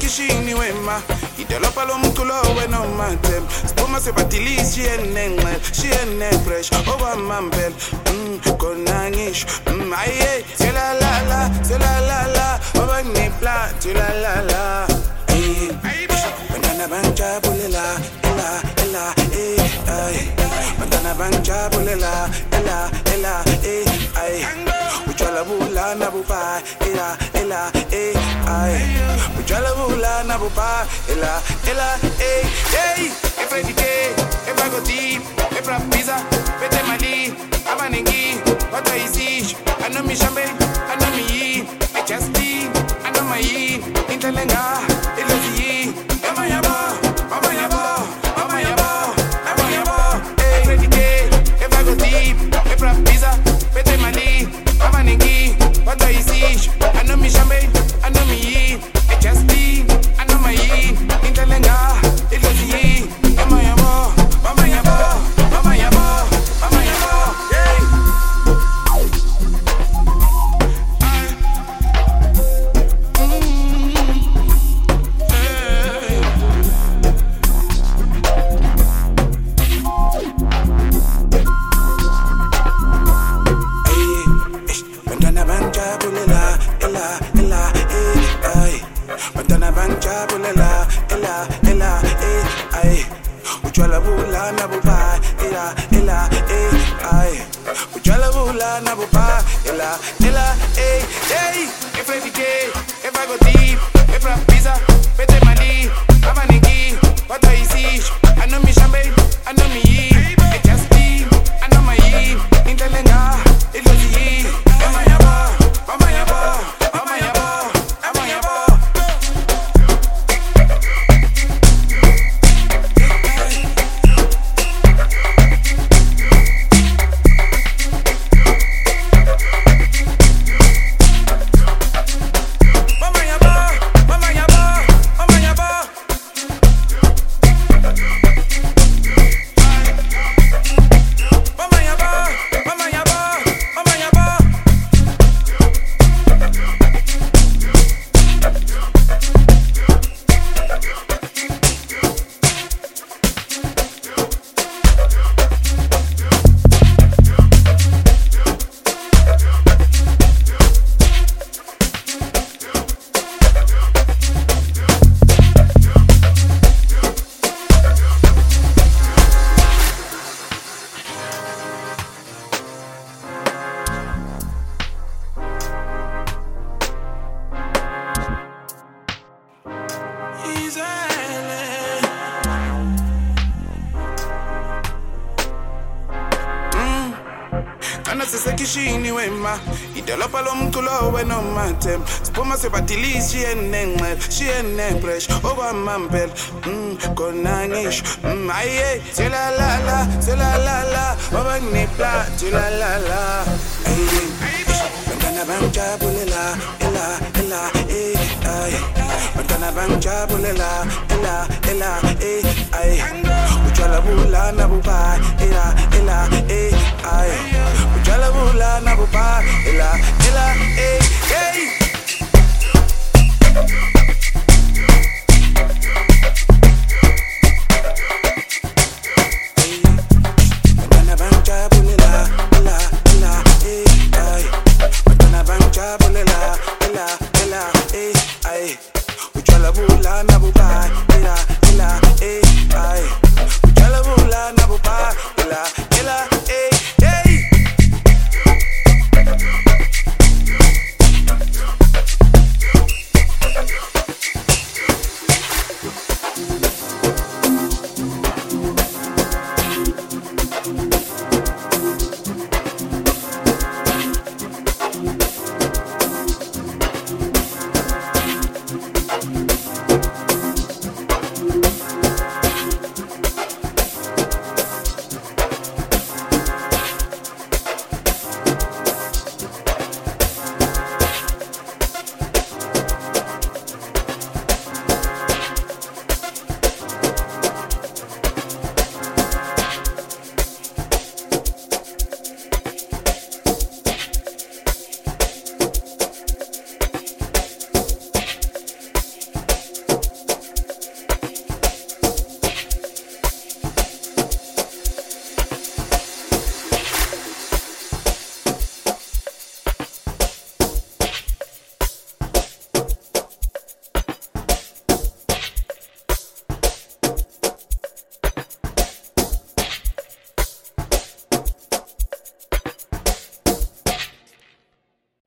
sekishini wema idolopha lomculo wena umatem siphuma sebatilisi shiyene fresh okwamambela khona ngisho aye selalala abanepla selalala bantwana banjabulela ela ay bantwana banjabulela ela ay utshwala bulana buba ela ay utshwala bulana buba ela hey every day if I go deep if I pizza bete mali abanengi what I see I know me champagne I know me eat I just eat I know my eat intelenga elozi mama yabo every day if I go deep if I pizza bete mali abanengi what I see I know me champagne I know me eat I just eat I know my eat intelenga elozi mama yabo Utshwala bulana buba ela ay utshwala bulana buba ela hey every day if I go deep if I pizza bete mali abanengi what I see I know me champagne I know me eat I just eat I know my eat intelenga elozi mama yabo Sekishini wema idolopha lomculo wena umatem siphuma sebatilisi shiyene fresh okwamambela khona ngisho aye selalala abanepla selalala bantwana banjabulela ela ay bantwana banjabulela ela ay utshwala bulana buba ela